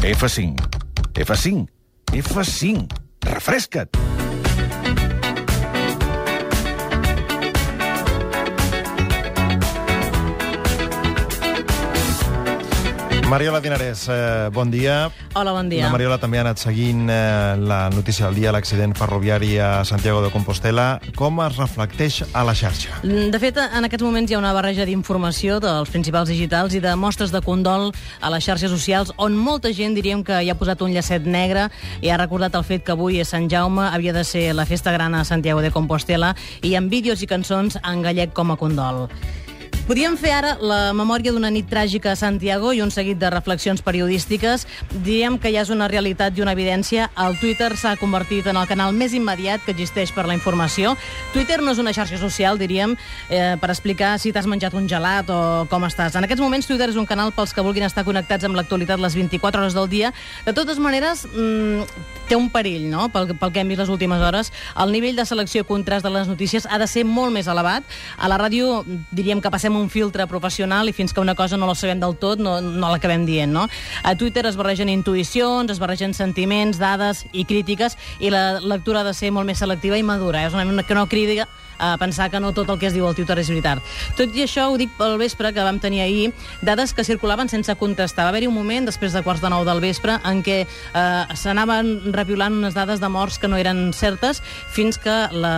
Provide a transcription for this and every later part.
F5. F5. F5. Refresca't. Mariola Dinarès, bon dia. Hola, bon dia. La Mariola també ha anat seguint la notícia del dia, l'accident ferroviari a Santiago de Compostela. Com es reflecteix a la xarxa? De fet, en aquests moments hi ha una barreja d'informació dels principals digitals i de mostres de condol a les xarxes socials, on molta gent, diríem, que hi ha posat un llacet negre i ha recordat el fet que avui és Sant Jaume, havia de ser la festa gran a Santiago de Compostela, i amb vídeos i cançons en gallec com a condol. Podríem fer ara la memòria d'una nit tràgica a Santiago i un seguit de reflexions periodístiques. Diríem que ja és una realitat i una evidència. El Twitter s'ha convertit en el canal més immediat que existeix per la informació. Twitter no és una xarxa social, diríem, per explicar si t'has menjat un gelat o com estàs. En aquests moments, Twitter és un canal pels que vulguin estar connectats amb l'actualitat les 24 hores del dia. De totes maneres, té un perill, no?, pel que hem vist les últimes hores. El nivell de selecció i contrast de les notícies ha de ser molt més elevat. A la ràdio, diríem que passem un filtre professional i fins que una cosa no la sabem del tot no l'acabem dient, no? A Twitter es barregen intuïcions, es barregen sentiments, dades i crítiques, i la lectura ha de ser molt més selectiva i madura. És una que no crida a pensar que no tot el que es diu al Twitter és veritat. Tot i això, ho dic pel vespre, que vam tenir ahir dades que circulaven sense contestar. Va haver-hi un moment, després de 8:45 del vespre, en què s'anaven repiulant unes dades de morts que no eren certes, fins que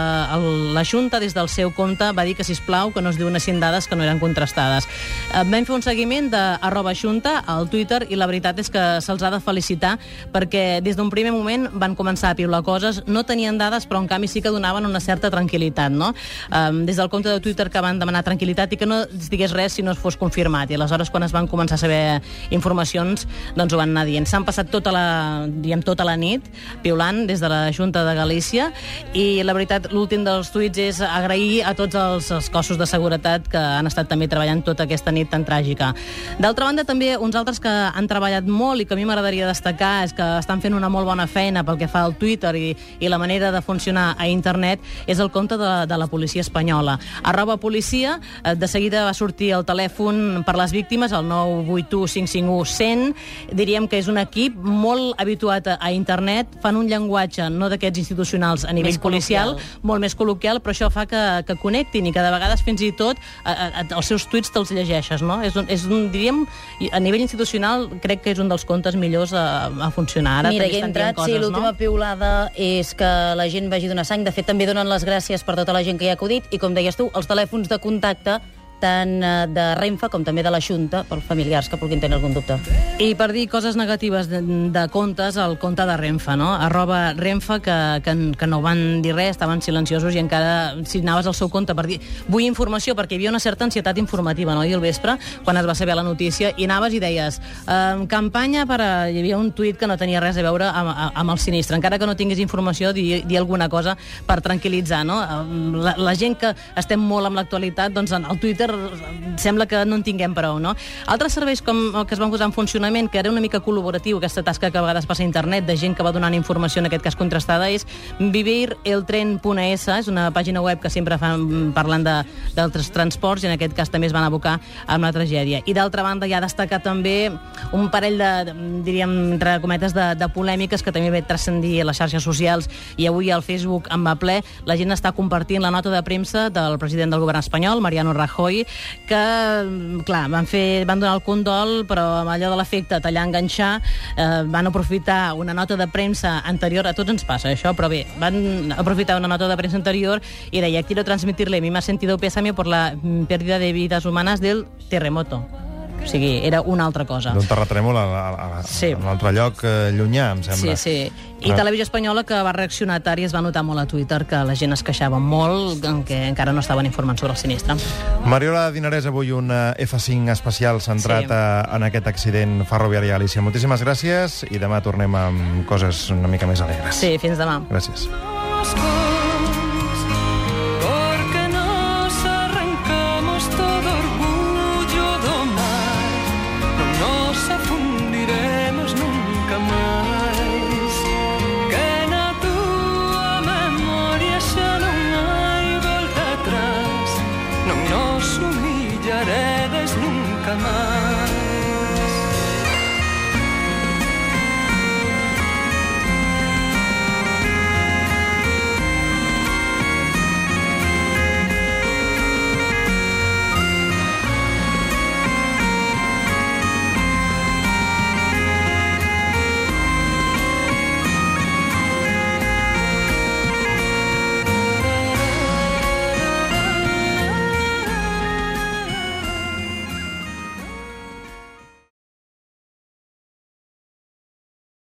la Junta, des del seu compte, va dir que, sisplau, que no es donessin dades que no eren contrastades. Vam fer un seguiment @Junta al Twitter i la veritat és que se'ls ha de felicitar perquè des d'un primer moment van començar a piular coses, no tenien dades, però en canvi sí que donaven una certa tranquil·litat, no? Des del compte de Twitter que van demanar tranquil·litat i que no es digués res si no es fos confirmat. I aleshores, quan es van començar a saber informacions, doncs ho van anar dient. S'han passat tota la nit piulant des de la Junta de Galícia, i la veritat, l'últim dels tuits és agrair a tots els cossos de seguretat que han estat també treballant tota aquesta nit tan tràgica. D'altra banda, també uns altres que han treballat molt i que a mi m'agradaria destacar és que estan fent una molt bona feina pel que fa al Twitter i la manera de funcionar a internet, és el compte de la policia espanyola. @policia, de seguida va sortir el telèfon per les víctimes, el 981 551 100. Diríem que és un equip molt habituat a internet, fan un llenguatge no d'aquests institucionals a nivell policial, molt més col·loquial, però això fa que connectin i que de vegades fins i tot els seus tuits te'ls llegeixes, no? Diríem, a nivell institucional, crec que és un dels comptes millors a funcionar. Ara mira, hi he entrat, sí, l'última piulada és que la gent vagi donar sang. De fet, també donen les gràcies per tota la gent que hi ha acudit, i com deies tu, els telèfons de contacte tant de Renfe com també de la Junta, pels familiars que vulguin tenir algun dubte. I per dir coses negatives de comptes, el compte de Renfe, no? @Renfe, que no van dir res, estaven silenciosos, i encara, si anaves al seu compte per dir vull informació, perquè hi havia una certa ansietat informativa, no?, i al vespre, quan es va saber la notícia, i anaves i deies campanya per a... Hi havia un tuit que no tenia res a veure amb el sinistre, encara que no tinguis informació, dir alguna cosa per tranquil·litzar, no? La gent que estem molt amb l'actualitat, doncs el Twitter sembla que no en tinguem prou, no? Altres serveis com el que es van posar en funcionament, que era una mica col·laboratiu, aquesta tasca que a vegades passa a internet, de gent que va donant informació, en aquest cas contrastada, és vivireltren.es, és una pàgina web que sempre fan parlant d'altres transports, i en aquest cas també es van abocar amb la tragèdia. I d'altra banda, ja destacar també un parell diríem, entre cometes, de polèmiques que també ve transcendir a les xarxes socials, i avui al Facebook en va ple. La gent està compartint la nota de premsa del president del govern espanyol, Mariano Rajoy, que, clar, van donar el condol, però amb allò de l'efecte tallar, enganxar, van aprofitar una nota de premsa anterior, a tots ens passa això, però bé, van aprofitar una nota de premsa anterior i deia: quiero transmitirle mi más sentido pésame por la pérdida de vidas humanas del terremoto. O sigui, era una altra cosa. D'un terratrèmol a un altre lloc llunyà, em sembla. Sí. I Televisió Espanyola, que va reaccionar tard, i es va notar molt a Twitter que la gent es queixava molt, que encara no estaven informant sobre el sinistre. Mariola Dinarès, avui un F5 especial centrat en aquest accident ferroviari a Galícia. Moltíssimes gràcies, i demà tornem amb coses una mica més alegres. Sí, fins demà. Gràcies.